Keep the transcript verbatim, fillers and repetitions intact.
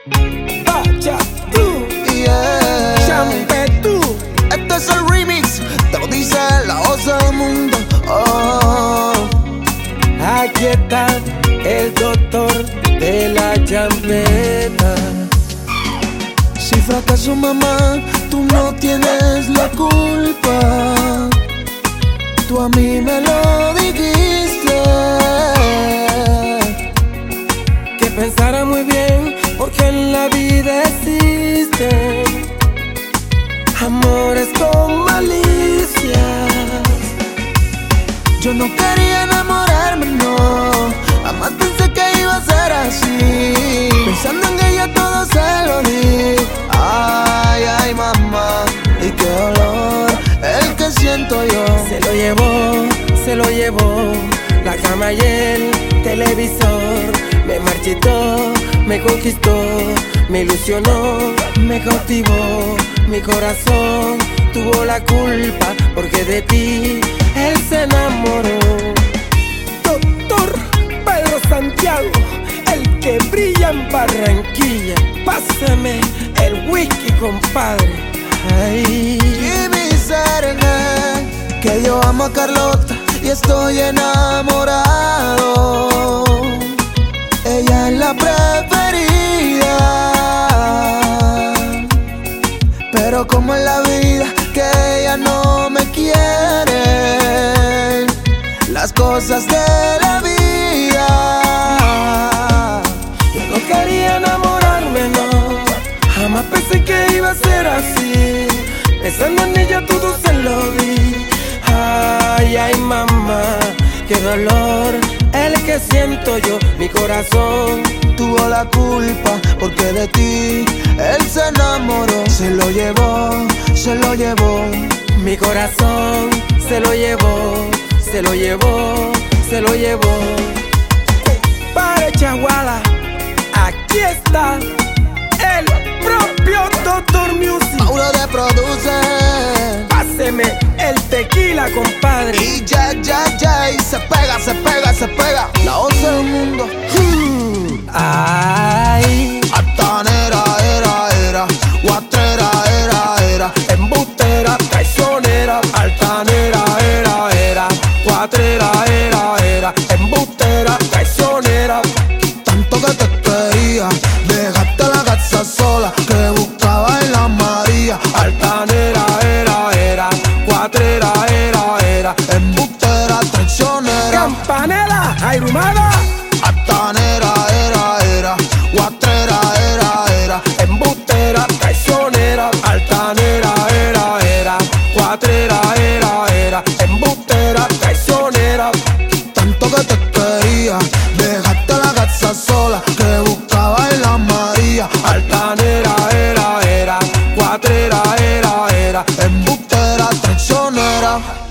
Vaya tú, Yeah. champe tú. Este es el remix, te lo dice la voz del mundo. Oh. Aquí está el doctor de la champeta. Si fracaso, mamá, tú no tienes la culpa. Tú a mí me lo dijiste. Que pensara muy bien, porque en la vida existen amores con malicias. Yo no quería enamorarme, no. Jamás pensé que iba a ser así. Pensando en ella todo se lo di. Ay, ay, mamá, y qué dolor el que siento yo. Se lo llevó, se lo llevó la cama y el televisor. Me marchitó, me conquistó, me ilusionó, me cautivó. Mi corazón tuvo la culpa porque de ti él se enamoró. Doctor Pedro Santiago, el que brilla en Barranquilla. Pásame el whisky, compadre. Ay. Jimmy Serena, que yo amo a Carlota y estoy enamorado. Ella es la preferida, pero como en la vida que ella no me quiere, las cosas de la vida. Yo no quería enamorarme, no. Jamás pensé que iba a ser así. Pensando en ella todo se lo di. Ay, ay, mamá, qué dolor el que siento yo. Mi corazón Tuvo la culpa porque de ti él se enamoró. Se lo llevó, se lo llevó. Mi corazón se lo llevó, se lo llevó, se lo llevó. Para Chaguala, aquí está el propio Doctor Music. Mauro de Producer. Páseme el tequila, compadre. Y ya, ya, ya, y se pega, se pega, se pega. La voz del mundo. Hmm. Ay, Altanera, era, era. Guatrera, era, era. embustera, traicionera, altanera, era, era. Cuatrera, era, era. Embustera, traicionera. Tanto que te quería, dejaste la casa sola que buscaba en la María. Altanera, era, era. Cuatrera, era, era. Embustera, traicionera. Campanela, airumada. Altanera, era, era. Guatrera, era, era. Embustera, traicionera, altanera, era, era. Cuatrera, era, era. Embustera, traicionera. Tanto que te quería, dejaste la casa sola que buscaba en la María. Altanera, era, era. Cuatrera, era, era. Embustera, traicionera.